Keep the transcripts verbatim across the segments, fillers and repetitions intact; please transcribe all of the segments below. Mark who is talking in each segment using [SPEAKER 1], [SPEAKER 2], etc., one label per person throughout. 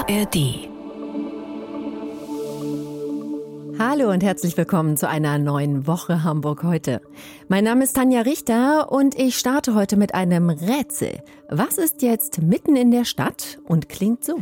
[SPEAKER 1] A R D.
[SPEAKER 2] Hallo und herzlich willkommen zu einer neuen Woche Hamburg heute. Mein Name ist Tanja Richter und ich starte heute mit einem Rätsel. Was ist jetzt mitten in der Stadt und klingt so?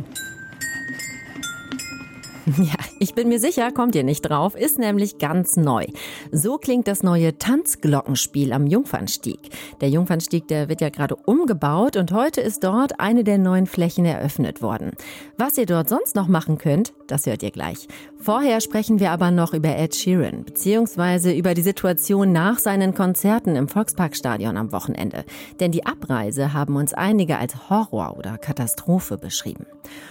[SPEAKER 2] Ja, ich bin mir sicher, kommt ihr nicht drauf, ist nämlich ganz neu. So klingt das neue Tanzglockenspiel am Jungfernstieg. Der Jungfernstieg, der wird ja gerade umgebaut und heute ist dort eine der neuen Flächen eröffnet worden. Was ihr dort sonst noch machen könnt, das hört ihr gleich. Vorher sprechen wir aber noch über Ed Sheeran, beziehungsweise über die Situation nach seinen Konzerten im Volksparkstadion am Wochenende. Denn die Abreise haben uns einige als Horror oder Katastrophe beschrieben.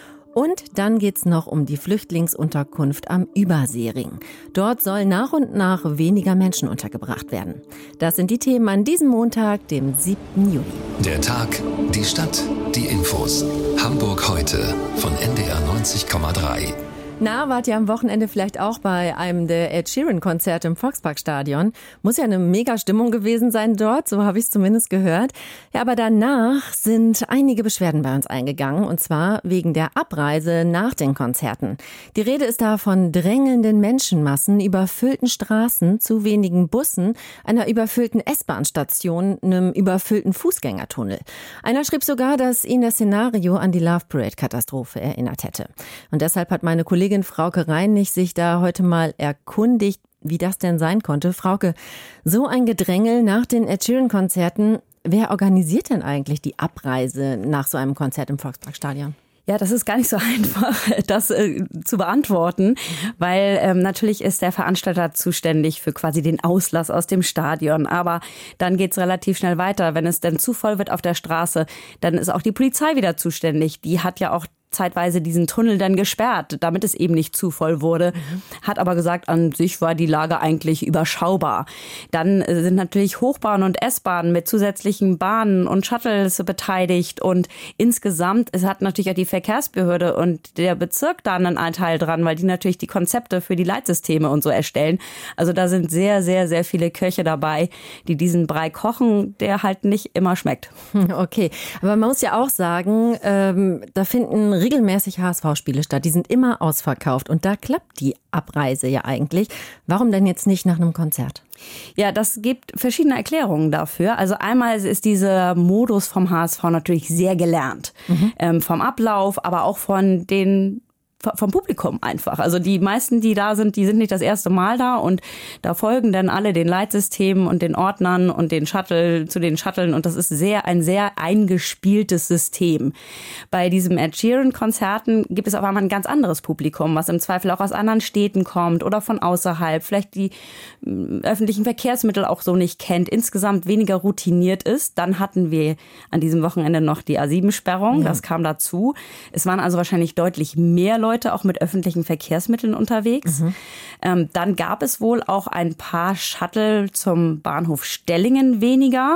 [SPEAKER 2] Und dann geht's noch um die Flüchtlingsunterkunft am Überseering. Dort sollen nach und nach weniger Menschen untergebracht werden. Das sind die Themen an diesem Montag, dem siebten Juli.
[SPEAKER 1] Der Tag, die Stadt, die Infos. Hamburg heute von N D R neunzig Komma drei.
[SPEAKER 2] Na, wart ihr am Wochenende vielleicht auch bei einem der Ed Sheeran-Konzerte im Volksparkstadion? Muss ja eine mega Stimmung gewesen sein dort, so habe ich es zumindest gehört. Ja, aber danach sind einige Beschwerden bei uns eingegangen, und zwar wegen der Abreise nach den Konzerten. Die Rede ist da von drängelnden Menschenmassen, überfüllten Straßen, zu wenigen Bussen, einer überfüllten S-Bahn-Station, einem überfüllten Fußgängertunnel. Einer schrieb sogar, dass ihn das Szenario an die Love Parade-Katastrophe erinnert hätte. Und deshalb hat meine Kollegin Frauke Reinig sich da heute mal erkundigt, wie das denn sein konnte. Frauke, so ein Gedrängel nach den Ed Sheeran-Konzerten, wer organisiert denn eigentlich die Abreise nach so einem Konzert im Volksparkstadion?
[SPEAKER 3] Ja, das ist gar nicht so einfach, das äh, zu beantworten, weil ähm, natürlich ist der Veranstalter zuständig für quasi den Auslass aus dem Stadion. Aber dann geht's relativ schnell weiter. Wenn es denn zu voll wird auf der Straße, dann ist auch die Polizei wieder zuständig. Die hat ja auch zeitweise diesen Tunnel dann gesperrt, damit es eben nicht zu voll wurde. Mhm. Hat aber gesagt, an sich war die Lage eigentlich überschaubar. Dann sind natürlich Hochbahnen und S-Bahnen mit zusätzlichen Bahnen und Shuttles beteiligt. Und insgesamt, es hat natürlich auch die Verkehrsbehörde und der Bezirk da einen Anteil dran, weil die natürlich die Konzepte für die Leitsysteme und so erstellen. Also da sind sehr, sehr, sehr viele Köche dabei, die diesen Brei kochen, der halt nicht immer schmeckt.
[SPEAKER 2] Okay, aber man muss ja auch sagen, ähm, da finden regelmäßig H S V-Spiele statt. Die sind immer ausverkauft und da klappt die Abreise ja eigentlich. Warum denn jetzt nicht nach einem Konzert?
[SPEAKER 3] Ja, das gibt verschiedene Erklärungen dafür. Also einmal ist dieser Modus vom H S V natürlich sehr gelernt. Mhm. Ähm, vom Ablauf, aber auch von den vom Publikum einfach. Also die meisten, die da sind, die sind nicht das erste Mal da und da folgen dann alle den Leitsystemen und den Ordnern und den Shuttle zu den Shuttlen und das ist sehr ein sehr eingespieltes System. Bei diesem Ed Sheeran-Konzerten gibt es aber mal ein ganz anderes Publikum, was im Zweifel auch aus anderen Städten kommt oder von außerhalb, vielleicht die äh, öffentlichen Verkehrsmittel auch so nicht kennt, insgesamt weniger routiniert ist. Dann hatten wir an diesem Wochenende noch die A sieben Sperrung, ja. Das kam dazu. Es waren also wahrscheinlich deutlich mehr Leute auch mit öffentlichen Verkehrsmitteln unterwegs. Mhm. Ähm, dann gab es wohl auch ein paar Shuttle zum Bahnhof Stellingen weniger.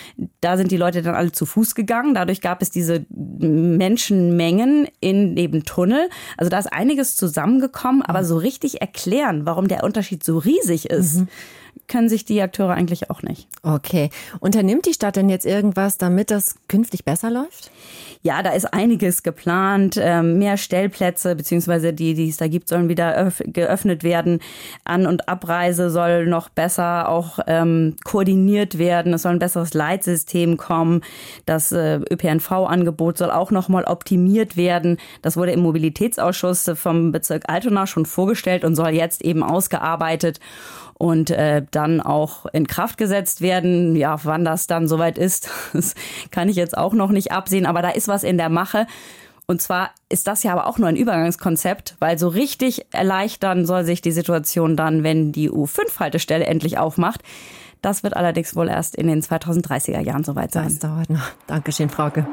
[SPEAKER 3] Da sind die Leute dann alle zu Fuß gegangen. Dadurch gab es diese Menschenmengen in dem Tunnel. Also da ist einiges zusammengekommen, aber so richtig erklären, warum der Unterschied so riesig ist, mhm. können sich die Akteure eigentlich auch nicht.
[SPEAKER 2] Okay. Unternimmt die Stadt denn jetzt irgendwas, damit das künftig besser läuft?
[SPEAKER 3] Ja, da ist einiges geplant. Ähm, mehr Stellplätze, beziehungsweise die, die es da gibt, sollen wieder öff- geöffnet werden. An- und Abreise soll noch besser auch ähm, koordiniert werden. Es soll ein besseres Leitsystem kommen. Das äh, Ö P N V-Angebot soll auch noch mal optimiert werden. Das wurde im Mobilitätsausschuss vom Bezirk Altona schon vorgestellt und soll jetzt eben ausgearbeitet und äh, dann auch in Kraft gesetzt werden. Ja, wann das dann soweit ist, das kann ich jetzt auch noch nicht absehen, aber da ist was in der Mache. Und zwar ist das ja aber auch nur ein Übergangskonzept, weil so richtig erleichtern soll sich die Situation dann, wenn die U fünf Haltestelle endlich aufmacht. Das wird allerdings wohl erst in den zweitausenddreißiger Jahren soweit sein.
[SPEAKER 2] Das dauert noch. Dankeschön, Frauke.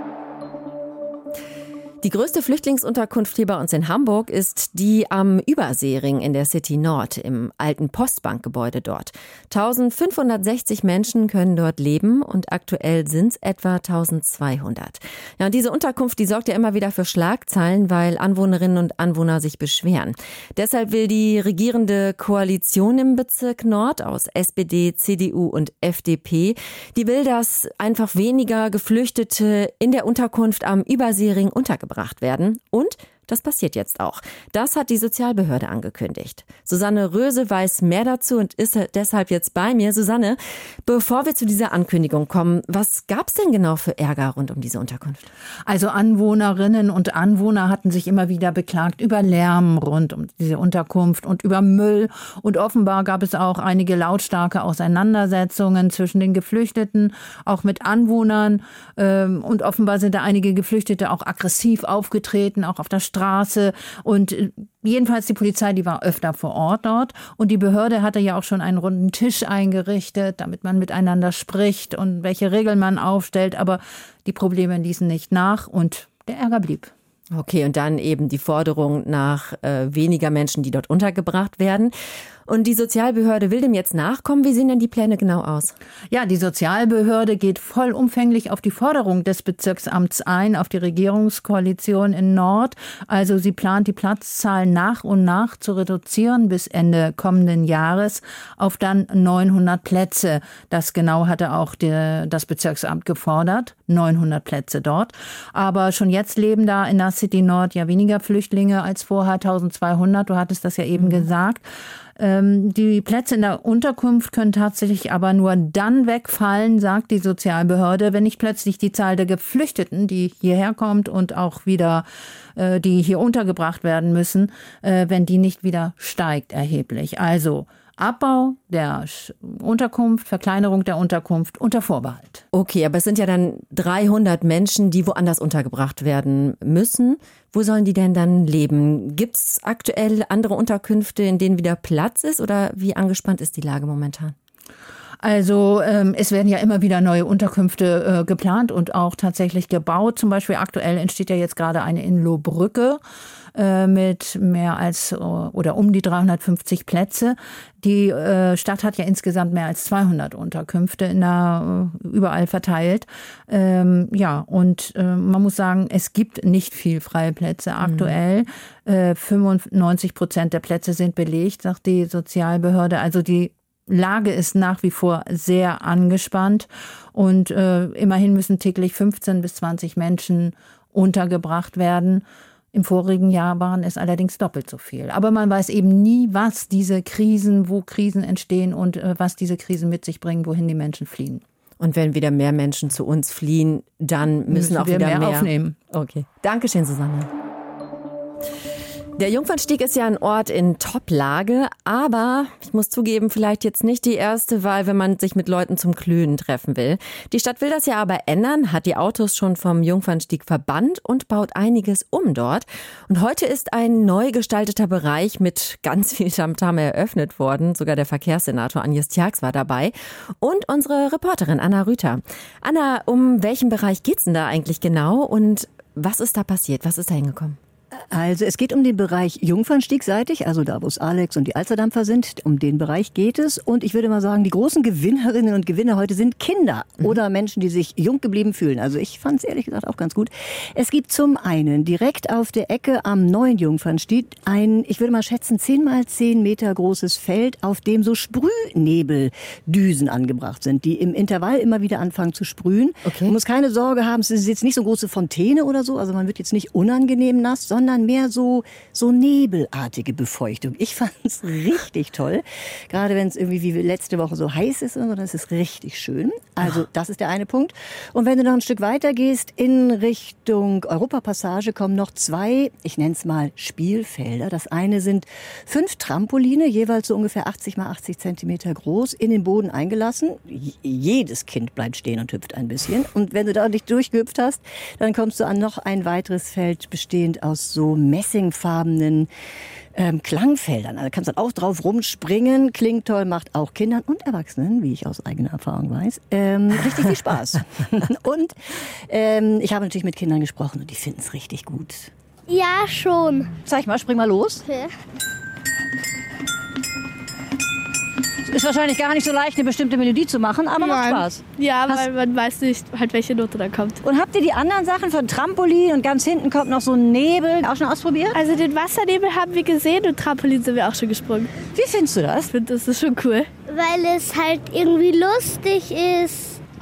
[SPEAKER 2] Die größte Flüchtlingsunterkunft hier bei uns in Hamburg ist die am Überseering in der City Nord, im alten Postbankgebäude dort. eintausendfünfhundertsechzig Menschen können dort leben und aktuell sind es etwa eintausendzweihundert. Ja, und diese Unterkunft, die sorgt ja immer wieder für Schlagzeilen, weil Anwohnerinnen und Anwohner sich beschweren. Deshalb will die regierende Koalition im Bezirk Nord aus S P D, C D U und F D P, die will, dass einfach weniger Geflüchtete in der Unterkunft am Überseering untergebracht werden und Das passiert jetzt auch. Das hat die Sozialbehörde angekündigt. Susanne Röse weiß mehr dazu und ist deshalb jetzt bei mir. Susanne, bevor wir zu dieser Ankündigung kommen, was gab es denn genau für Ärger rund um diese Unterkunft?
[SPEAKER 4] Also Anwohnerinnen und Anwohner hatten sich immer wieder beklagt über Lärm rund um diese Unterkunft und über Müll. Und offenbar gab es auch einige lautstarke Auseinandersetzungen zwischen den Geflüchteten, auch mit Anwohnern. Und offenbar sind da einige Geflüchtete auch aggressiv aufgetreten, auch auf der Straße. Und jedenfalls die Polizei, die war öfter vor Ort dort. Und die Behörde hatte ja auch schon einen runden Tisch eingerichtet, damit man miteinander spricht und welche Regeln man aufstellt. Aber die Probleme ließen nicht nach und der Ärger blieb.
[SPEAKER 2] Okay, und dann eben die Forderung nach äh, weniger Menschen, die dort untergebracht werden. Und die Sozialbehörde will dem jetzt nachkommen. Wie sehen denn die Pläne genau aus?
[SPEAKER 4] Ja, die Sozialbehörde geht vollumfänglich auf die Forderung des Bezirksamts ein, auf die Regierungskoalition in Nord. Also sie plant, die Platzzahl nach und nach zu reduzieren bis Ende kommenden Jahres auf dann neunhundert Plätze. Das genau hatte auch die, das Bezirksamt gefordert. neunhundert Plätze dort. Aber schon jetzt leben da in der City Nord ja weniger Flüchtlinge als vorher, eintausendzweihundert. Du hattest das ja eben mhm. gesagt. Die Plätze in der Unterkunft können tatsächlich aber nur dann wegfallen, sagt die Sozialbehörde, wenn nicht plötzlich die Zahl der Geflüchteten, die hierher kommt und auch wieder, die hier untergebracht werden müssen, wenn die nicht wieder steigt erheblich. Also Abbau der Unterkunft, Verkleinerung der Unterkunft unter Vorbehalt.
[SPEAKER 2] Okay, aber es sind ja dann dreihundert Menschen, die woanders untergebracht werden müssen. Wo sollen die denn dann leben? Gibt es aktuell andere Unterkünfte, in denen wieder Platz ist, oder wie angespannt ist die Lage momentan?
[SPEAKER 4] Also ähm, es werden ja immer wieder neue Unterkünfte äh, geplant und auch tatsächlich gebaut. Zum Beispiel aktuell entsteht ja jetzt gerade eine in Lohbrücke äh, mit mehr als äh, oder um die dreihundertfünfzig Plätze. Die äh, Stadt hat ja insgesamt mehr als zweihundert Unterkünfte in der, äh, überall verteilt. Ähm, ja, und äh, man muss sagen, es gibt nicht viel freie Plätze aktuell. Mhm. Äh, fünfundneunzig Prozent der Plätze sind belegt, sagt die Sozialbehörde. Also die Lage ist nach wie vor sehr angespannt und äh, immerhin müssen täglich fünfzehn bis zwanzig Menschen untergebracht werden. Im vorigen Jahr waren es allerdings doppelt so viel. Aber man weiß eben nie, was diese Krisen, wo Krisen entstehen und äh, was diese Krisen mit sich bringen, wohin die Menschen fliehen.
[SPEAKER 2] Und wenn wieder mehr Menschen zu uns fliehen, dann müssen, müssen auch
[SPEAKER 4] wir
[SPEAKER 2] wieder
[SPEAKER 4] mehr,
[SPEAKER 2] mehr
[SPEAKER 4] aufnehmen.
[SPEAKER 2] Okay. Dankeschön, Susanne. Der Jungfernstieg ist ja ein Ort in Top-Lage, aber ich muss zugeben, vielleicht jetzt nicht die erste Wahl, wenn man sich mit Leuten zum Klönen treffen will. Die Stadt will das ja aber ändern, hat die Autos schon vom Jungfernstieg verbannt und baut einiges um dort. Und heute ist ein neu gestalteter Bereich mit ganz viel Tamtam eröffnet worden. Sogar der Verkehrssenator Agnes Tjax war dabei und unsere Reporterin Anna Rüther. Anna, um welchen Bereich geht's denn da eigentlich genau und was ist da passiert? Was ist da hingekommen?
[SPEAKER 5] Also es geht um den Bereich Jungfernstiegseitig, also da, wo es Alex und die Alsterdampfer sind. Um den Bereich geht es. Und ich würde mal sagen, die großen Gewinnerinnen und Gewinner heute sind Kinder mhm. oder Menschen, die sich jung geblieben fühlen. Also ich fand es ehrlich gesagt auch ganz gut. Es gibt zum einen direkt auf der Ecke am neuen Jungfernstieg ein, ich würde mal schätzen, zehn mal zehn Meter großes Feld, auf dem so Sprühnebeldüsen angebracht sind, die im Intervall immer wieder anfangen zu sprühen. Okay. Man muss keine Sorge haben, es ist jetzt nicht so große Fontäne oder so, also man wird jetzt nicht unangenehm nass, sondern sondern mehr so, so nebelartige Befeuchtung. Ich fand es richtig toll. Gerade wenn es irgendwie wie letzte Woche so heiß ist, und das ist richtig schön. Also das ist der eine Punkt. Und wenn du noch ein Stück weiter gehst, in Richtung Europapassage kommen noch zwei, ich nenne es mal Spielfelder. Das eine sind fünf Trampoline, jeweils so ungefähr achtzig mal achtzig Zentimeter groß, in den Boden eingelassen. Jedes Kind bleibt stehen und hüpft ein bisschen. Und wenn du da nicht durchgehüpft hast, dann kommst du an noch ein weiteres Feld, bestehend aus so messingfarbenen ähm, Klangfeldern. Also kannst dann auch drauf rumspringen. Klingt toll, macht auch Kindern und Erwachsenen, wie ich aus eigener Erfahrung weiß, ähm, richtig viel Spaß. Und ähm, ich habe natürlich mit Kindern gesprochen und die finden es richtig gut.
[SPEAKER 6] Ja, schon.
[SPEAKER 5] Zeig mal, spring mal los.
[SPEAKER 6] Okay.
[SPEAKER 5] Ist wahrscheinlich gar nicht so leicht, eine bestimmte Melodie zu machen, aber macht Spaß.
[SPEAKER 6] Ja,
[SPEAKER 5] Hast
[SPEAKER 6] weil man weiß nicht, halt welche Note da kommt.
[SPEAKER 5] Und habt ihr die anderen Sachen von Trampolin und ganz hinten kommt noch so ein Nebel, auch schon ausprobiert?
[SPEAKER 6] Also den Wassernebel haben wir gesehen und Trampolin sind wir auch schon gesprungen.
[SPEAKER 5] Wie findest du das?
[SPEAKER 6] Ich finde, das ist schon cool.
[SPEAKER 7] Weil es halt irgendwie lustig ist.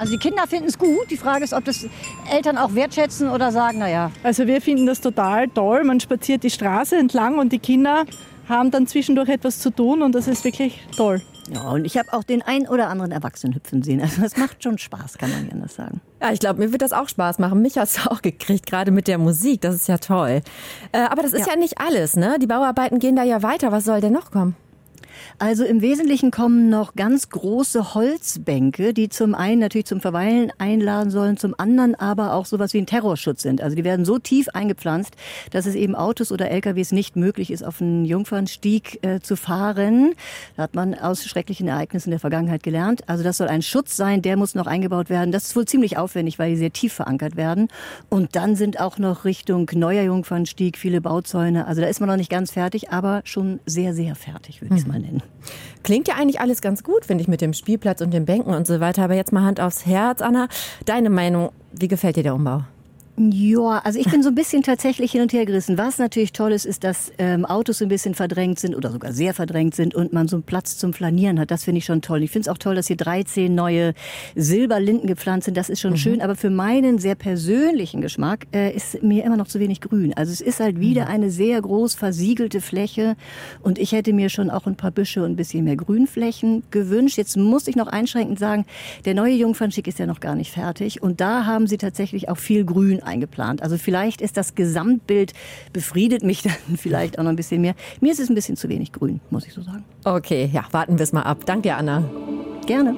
[SPEAKER 5] Also die Kinder finden es gut. Die Frage ist, ob das Eltern auch wertschätzen oder sagen, naja.
[SPEAKER 7] Also wir finden das total toll. Man spaziert die Straße entlang und die Kinder haben dann zwischendurch etwas zu tun und das ist wirklich toll.
[SPEAKER 5] Ja, und ich habe auch den ein oder anderen Erwachsenen hüpfen sehen. Also das macht schon Spaß, kann man ja anders sagen.
[SPEAKER 2] Ja, ich glaube, mir wird das auch Spaß machen. Mich hast du auch gekriegt, gerade mit der Musik. Das ist ja toll. Äh, aber das ist ja. ja nicht alles, ne? Die Bauarbeiten gehen da ja weiter. Was soll denn noch kommen?
[SPEAKER 5] Also im Wesentlichen kommen noch ganz große Holzbänke, die zum einen natürlich zum Verweilen einladen sollen, zum anderen aber auch sowas wie ein Terrorschutz sind. Also die werden so tief eingepflanzt, dass es eben Autos oder L K Ws nicht möglich ist, auf einen Jungfernstieg äh, zu fahren. Da hat man aus schrecklichen Ereignissen der Vergangenheit gelernt. Also das soll ein Schutz sein, der muss noch eingebaut werden. Das ist wohl ziemlich aufwendig, weil die sehr tief verankert werden. Und dann sind auch noch Richtung neuer Jungfernstieg viele Bauzäune. Also da ist man noch nicht ganz fertig, aber schon sehr, sehr fertig, würde ich es mal nennen.
[SPEAKER 2] Klingt ja eigentlich alles ganz gut, finde ich, mit dem Spielplatz und den Bänken und so weiter. Aber jetzt mal Hand aufs Herz, Anna. Deine Meinung, wie gefällt dir der Umbau?
[SPEAKER 5] Ja, also ich bin so ein bisschen tatsächlich hin und her gerissen. Was natürlich toll ist, ist, dass ähm, Autos so ein bisschen verdrängt sind oder sogar sehr verdrängt sind und man so einen Platz zum Flanieren hat. Das finde ich schon toll. Ich finde es auch toll, dass hier dreizehn neue Silberlinden gepflanzt sind. Das ist schon mhm. schön. Aber für meinen sehr persönlichen Geschmack äh, ist mir immer noch zu wenig Grün. Also es ist halt wieder eine sehr groß versiegelte Fläche und ich hätte mir schon auch ein paar Büsche und ein bisschen mehr Grünflächen gewünscht. Jetzt muss ich noch einschränkend sagen, der neue Jungfernstieg ist ja noch gar nicht fertig und da haben sie tatsächlich auch viel Grün eingeplant. Also vielleicht ist das Gesamtbild, befriedet mich dann vielleicht auch noch ein bisschen mehr. Mir ist es ein bisschen zu wenig grün, muss ich so sagen.
[SPEAKER 2] Okay, ja, warten wir es mal ab. Danke dir, Anna.
[SPEAKER 5] Gerne.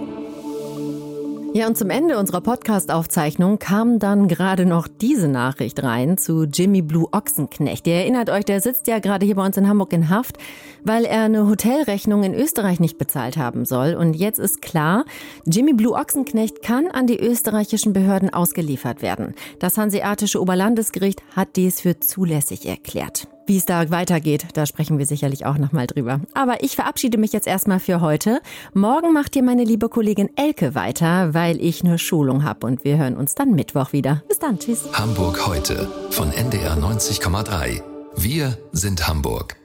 [SPEAKER 2] Ja, und zum Ende unserer Podcast-Aufzeichnung kam dann gerade noch diese Nachricht rein zu Jimmy Blue Ochsenknecht. Ihr erinnert euch, der sitzt ja gerade hier bei uns in Hamburg in Haft, weil er eine Hotelrechnung in Österreich nicht bezahlt haben soll. Und jetzt ist klar, Jimmy Blue Ochsenknecht kann an die österreichischen Behörden ausgeliefert werden. Das Hanseatische Oberlandesgericht hat dies für zulässig erklärt. Wie es da weitergeht, da sprechen wir sicherlich auch noch mal drüber. Aber ich verabschiede mich jetzt erstmal für heute. Morgen macht hier meine liebe Kollegin Elke weiter, weil ich eine Schulung habe. Und wir hören uns dann Mittwoch wieder. Bis dann, tschüss.
[SPEAKER 1] Hamburg heute von N D R neunzig Komma drei. Wir sind Hamburg.